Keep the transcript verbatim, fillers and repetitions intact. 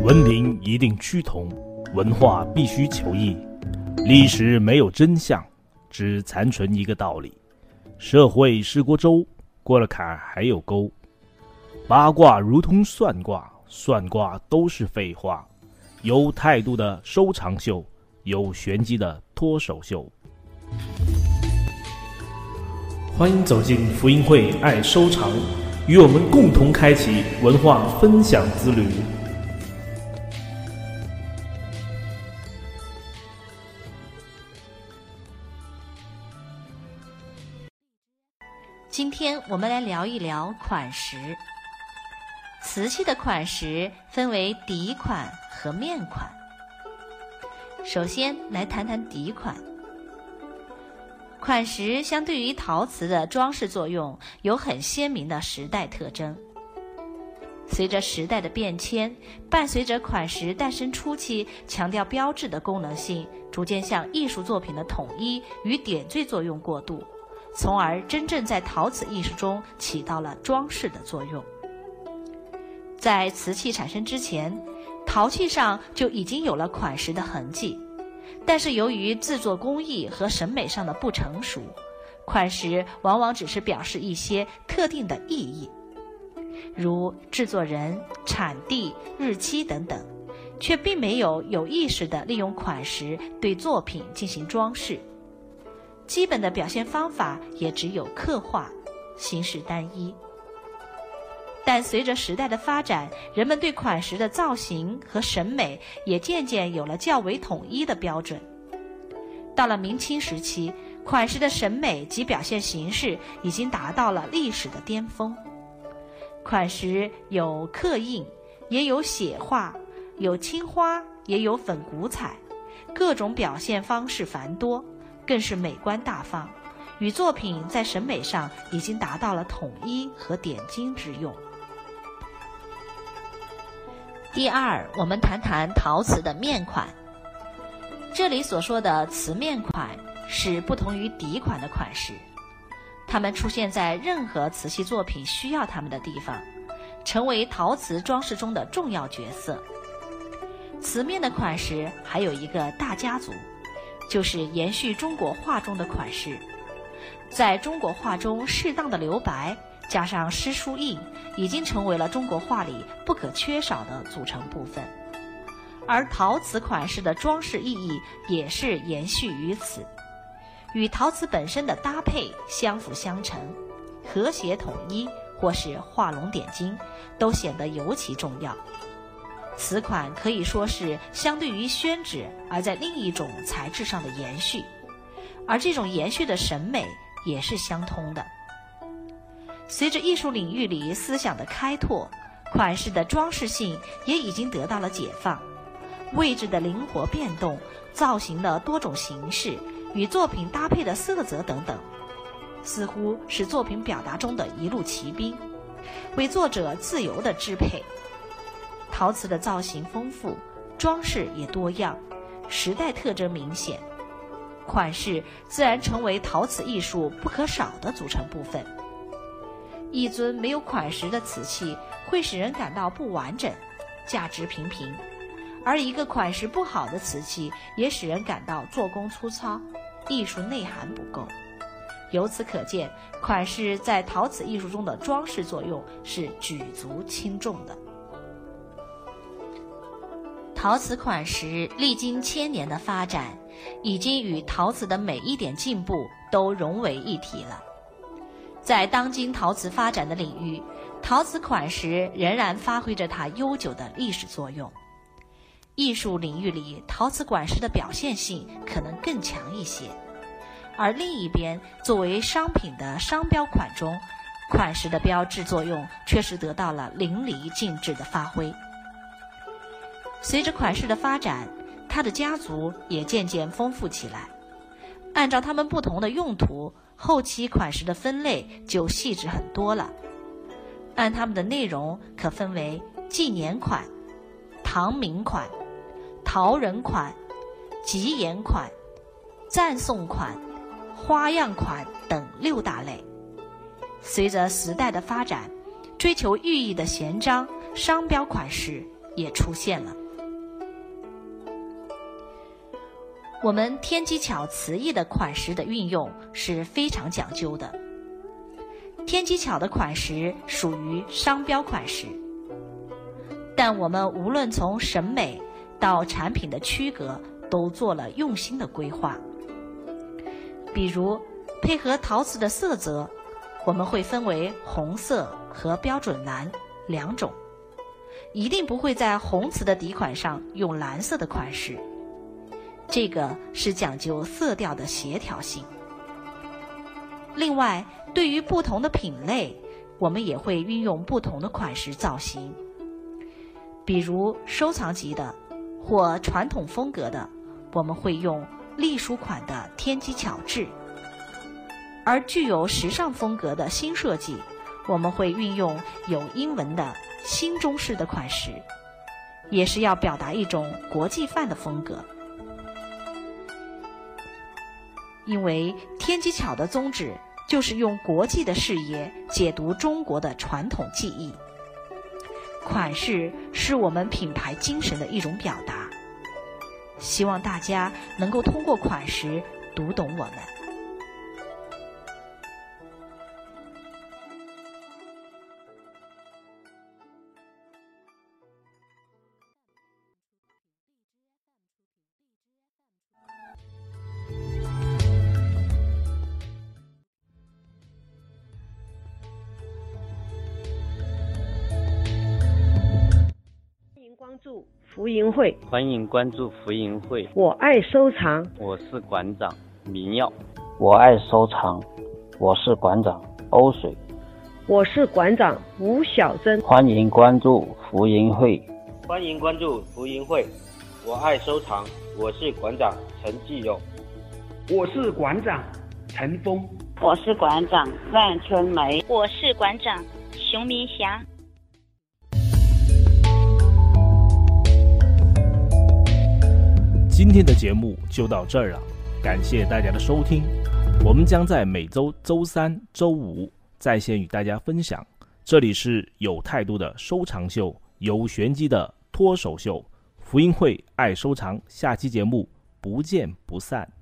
文明一定趋同，文化必须求异。历史没有真相，只残存一个道理：社会是锅粥，过了坎还有沟。八卦如同算卦，算卦都是废话。有态度的收藏秀，有玄机的脱手秀。欢迎走进福音会爱收藏，与我们共同开启文化分享之旅。 今天我们来聊一聊款石。瓷器的款石分为底款和面款。首先来谈谈底款。款石相对于陶瓷的装饰作用有很鲜明的时代特征。随着时代的变迁，伴随着款石诞生初期强调标志的功能性，逐渐向艺术作品的统一与点缀作用过渡，从而真正在陶瓷艺术中起到了装饰的作用。在瓷器产生之前，陶器上就已经有了款石的痕迹，但是由于制作工艺和审美上的不成熟，款石往往只是表示一些特定的意义，如制作人、产地、日期等等，却并没有有意识地利用款石对作品进行装饰。基本的表现方法也只有刻画，形式单一。但随着时代的发展，人们对款石的造型和审美也渐渐有了较为统一的标准。到了明清时期，款石的审美及表现形式已经达到了历史的巅峰。款石有刻印，也有写画，有青花，也有粉骨彩，各种表现方式繁多，更是美观大方，与作品在审美上已经达到了统一和点睛之用。第二，我们谈谈陶瓷的面款。这里所说的瓷面款是不同于底款的款式，它们出现在任何瓷器作品需要它们的地方，成为陶瓷装饰中的重要角色。瓷面的款式还有一个大家族，就是延续中国画中的款式。在中国画中适当的留白加上诗书印，已经成为了中国画里不可缺少的组成部分。而陶瓷款式的装饰意义也是延续于此，与陶瓷本身的搭配相辅相成，和谐统一或是画龙点睛，都显得尤其重要。此款可以说是相对于宣纸而在另一种材质上的延续，而这种延续的审美也是相通的。随着艺术领域里思想的开拓，款式的装饰性也已经得到了解放，位置的灵活变动，造型的多种形式，与作品搭配的色泽等等，似乎是作品表达中的一路骑兵，为作者自由的支配。陶瓷的造型丰富，装饰也多样，时代特征明显，款式自然成为陶瓷艺术不可少的组成部分。一尊没有款石的瓷器会使人感到不完整，价值平平，而一个款石不好的瓷器也使人感到做工粗糙，艺术内涵不够。由此可见，款式在陶瓷艺术中的装饰作用是举足轻重的。陶瓷款石历经千年的发展，已经与陶瓷的每一点进步都融为一体了。在当今陶瓷发展的领域，陶瓷款石仍然发挥着它悠久的历史作用。艺术领域里，陶瓷款石的表现性可能更强一些，而另一边，作为商品的商标款中，款石的标志作用却是得到了淋漓尽致的发挥。随着款式的发展，它的家族也渐渐丰富起来。按照它们不同的用途，后期款式的分类就细致很多了。按它们的内容可分为纪年款、唐明款、陶人款、吉言款、赞颂款、花样款等六大类。随着时代的发展，追求寓意的闲章、商标款式也出现了。我们天机巧词义的款式的运用是非常讲究的。天机巧的款式属于商标款式，但我们无论从审美到产品的区隔都做了用心的规划。比如配合陶瓷的色泽，我们会分为红色和标准蓝两种，一定不会在红瓷的底款上用蓝色的款式，这个是讲究色调的协调性。另外，对于不同的品类，我们也会运用不同的款式造型。比如收藏级的或传统风格的，我们会用隶属款的天机巧制；而具有时尚风格的新设计，我们会运用有英文的新中式的款式，也是要表达一种国际范的风格。因为天机巧的宗旨就是用国际的视野解读中国的传统技艺，款式是我们品牌精神的一种表达，希望大家能够通过款式读懂我们。 关注福银会， 欢迎关注福银会。 我爱收藏， 我是馆长明耀。 我爱收藏，我是馆长欧水。 我是馆长吴小珍。 欢迎关注福银会， 欢迎关注福银会。我爱收藏，我是馆长陈继勇。 我是馆长陈峰。 我是馆长万春梅。 我是馆长熊明霞。 今天的节目就到这儿了，感谢大家的收听。我们将在每周周三、周五在线与大家分享。这里是有态度的收藏秀，有玄机的脱手秀。福音会爱收藏，下期节目不见不散。